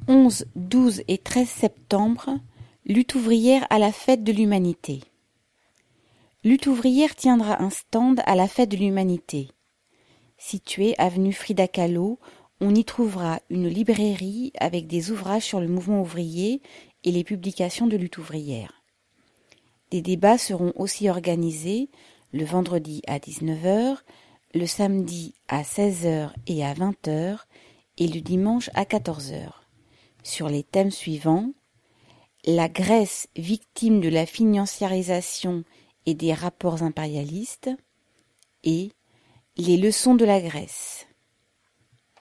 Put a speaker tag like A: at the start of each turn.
A: 11, 12 et 13 septembre, lutte ouvrière à la Fête de l'Humanité. Lutte ouvrière tiendra un stand à la Fête de l'Humanité. Situé avenue Frida Kahlo, on y trouvera une librairie avec des ouvrages sur le mouvement ouvrier et les publications de lutte ouvrière. Des débats seront aussi organisés le vendredi à 19h, le samedi à 16h et à 20h et le dimanche à 14h. Sur les thèmes suivants: la Grèce victime de la financiarisation et des rapports impérialistes et les leçons de la Grèce.